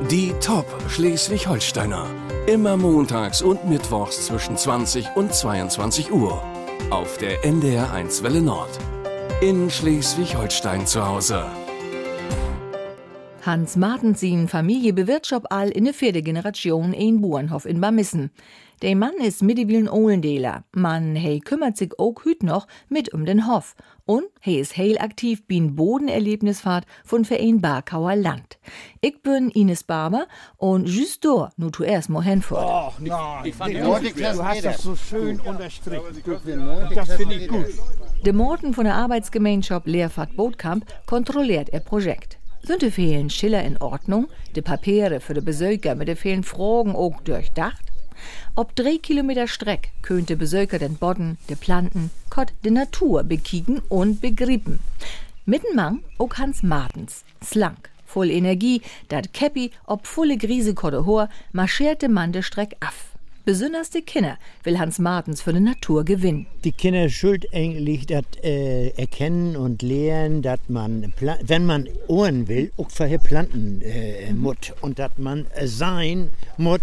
Die Top Schleswig-Holsteiner. Immer montags und mittwochs zwischen 20 und 22 Uhr. Auf der NDR1 Welle Nord. In Schleswig-Holstein zu Hause. Hans Martens sin Familie bewirtschaftet all in der 4. Generation ein Bauernhof in Bamissen. Der Mann ist mittewilen Ohlendeler. Man kümmert sich auch hüt noch mit den Hof. Und ist heil aktiv bin Bodenerlebnisfahrt von Verein Barkauer Land. Ich bin Ines Barber und just da, nur zuerst mal hinfort. Oh, du hast das so schön unterstrichen. Das finde ich gut. Der Morten von der Arbeitsgemeinschaft Lehrfahrt Bootkamp kontrolliert ihr Projekt. Sind die vielen Schiller in Ordnung? Die Papiere für die Besucher mit den vielen Fragen auch durchdacht? Ob 3 Kilometer Streck könnte Besucher den Boden, die Planten, Gott, die Natur bekicken und begrippen. Mittenmang auch Hans Martens, slank, voll Energie, dat Käppi, ob volle Griesekotte hoher, marschierte man de Streck af. Besonders die Kinder will Hans Martens für die Natur gewinnen. Die Kinder schuld eigentlich das erkennen und lernen, dass man, wenn man Ohren will, auch vorher planten muss. Und dass man sein muss.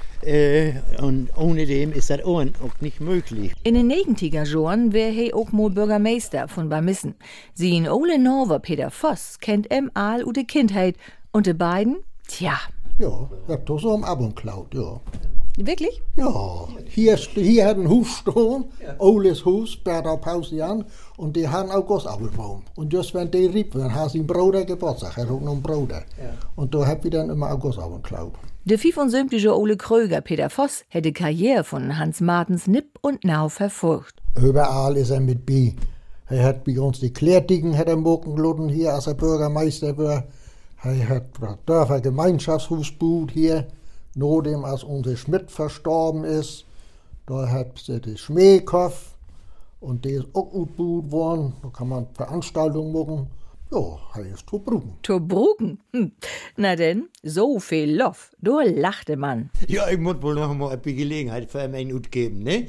Und ohne dem ist das Ohren auch nicht möglich. In den 90er Jahren wäre auch mal Bürgermeister von Bamissen. Sie in Ole Norver Peter Voss kennt all ute Kindheit. Und die beiden, tja. Ja, ich hab doch so am Abend geklaut, ja. Wirklich? Ja, hier hat ein Haus stehen, Oles Haus, Bertha Pausian, und die haben auch Augustapfelbaum. Und just wenn die rieb, dann hat sein Bruder Geburtstag, er hat auch noch einen Bruder. Ja. Und da hab ich dann immer Augustapfel geklaut. Der 75-jährige Ole Kröger Peter Voss hätte Karriere von Hans Martens nipp und nau verfolgt. Überall ist er mit bei. Er hat bei uns die Klärtigen hat er mocken gelassen hier, als er Bürgermeister war. Er hat das Dörfer Gemeinschaftshaus gebaut hier. Nachdem als unser Schmidt verstorben ist, da hat sie die Schmähkopf und der ist auch gut gebaut worden. Da kann man Veranstaltungen machen. Ja, er ist Tobruggen. Tobruggen? Na denn, so viel Loff. Da lachte man. Ja, ich muss wohl noch mal eine Gelegenheit für einen Ut geben, ne?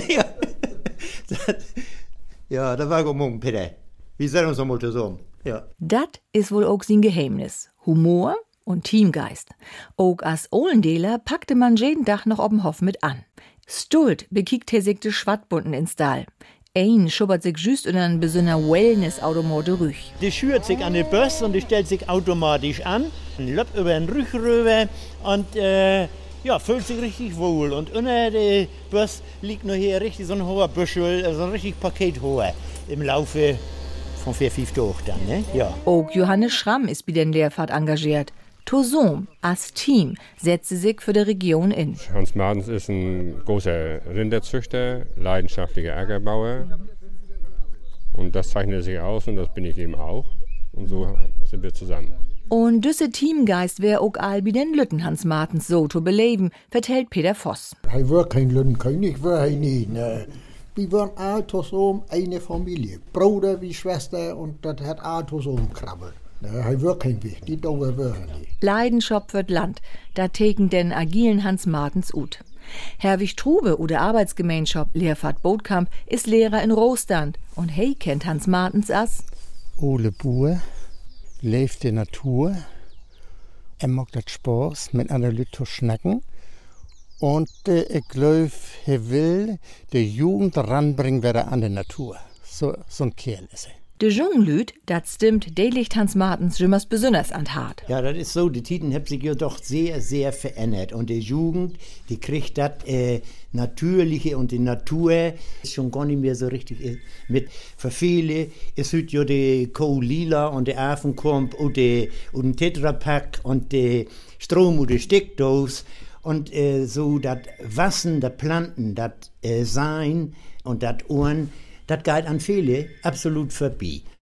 Ja, das war gut, Peter. Wir sehen uns noch mal zusammen. Ja. Das ist wohl auch sein Geheimnis. Humor und Teamgeist. Auch als Ohlendeler packte man jeden Tag noch ob'n Hof mit an. Stult bekickt er sich die Schwattbunden ins Stall. Ein schubbert sich just in einen besonderer Wellness-Automotor rüch. Die schürt sich an den Böss und die stellt sich automatisch an, läuft über den Rüch rüber und fühlt sich richtig wohl. Und unter der Böss liegt noch hier richtig so ein hoher Büschel, so ein richtig Paket hoher im Laufe von 4-5 Tagen dann, ne? Ja. Auch Johannes Schramm ist bei den Lehrfahrt engagiert. Tosom als Team setzt sich für die Region in. Hans Martens ist ein großer Rinderzüchter, leidenschaftlicher Ackerbauer. Und das zeichnet sich aus und das bin ich eben auch. Und so sind wir zusammen. Und diese Teamgeist wäre auch all bei den Lütten Hans Martens so zu beleben, vertellt Peter Voss. Er war kein Lüttenkönig, war er nie. Ne. Wir waren all zusammen eine Familie. Bruder wie Schwester und das hat all zusammen krabbelt. Er wird kein Weg, die Dauer wird nicht. Leidenschaft wird Land, da teken den agilen Hans Martens ut. Herwig Trube oder Arbeitsgemeinschaft Lehrfahrt Bootkamp ist Lehrer in Rostand und kennt Hans Martens as Ole Buhr lebt die Natur, er mag das Spaß mit einer Leute zu schnacken und ich glaube, er will die Jugend ranbringen wieder an die Natur. So ein Kerl ist er. De Junglüt, dat stimmt, de liegt Hans Martens jümmers besonders an hart. Ja, das ist so, die Titen haben sich ja doch sehr, sehr verändert. Und die Jugend, die kriegt das Natürliche und die Natur ist schon gar nicht mehr so richtig mit. Für viele ist heute ja die Kohl-Lila und der Affenkump und den Tetrapack und der Strom und die Steckdose. Und so das Wassen, das Planten, das Sein und das Ohren, das geht an viele absolut vorbei.